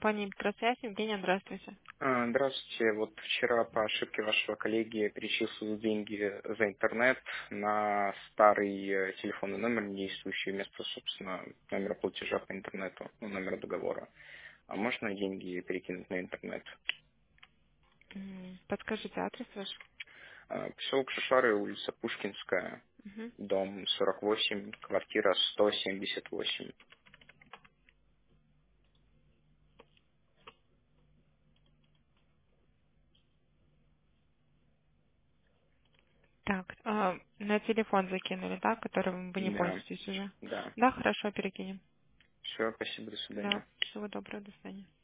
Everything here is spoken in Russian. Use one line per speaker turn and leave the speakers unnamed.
компания «Электросвязь». Евгения, здравствуйте.
Здравствуйте. Вот вчера по ошибке вашего коллеги перечислил деньги за интернет на старый телефонный номер, не действующий вместо, собственно, номера платежа по интернету, ну, номера договора. А можно деньги перекинуть на интернет?
Подскажите адрес ваш.
Поселок Шишары, улица Пушкинская,
Мгм.
дом 48, квартира 178.
Так, на телефон закинули, да, которым вы не
Да,
пользуетесь уже?
да.
Да, хорошо, перекинем.
Все, спасибо, до свидания.
Да, всего доброго, до свидания.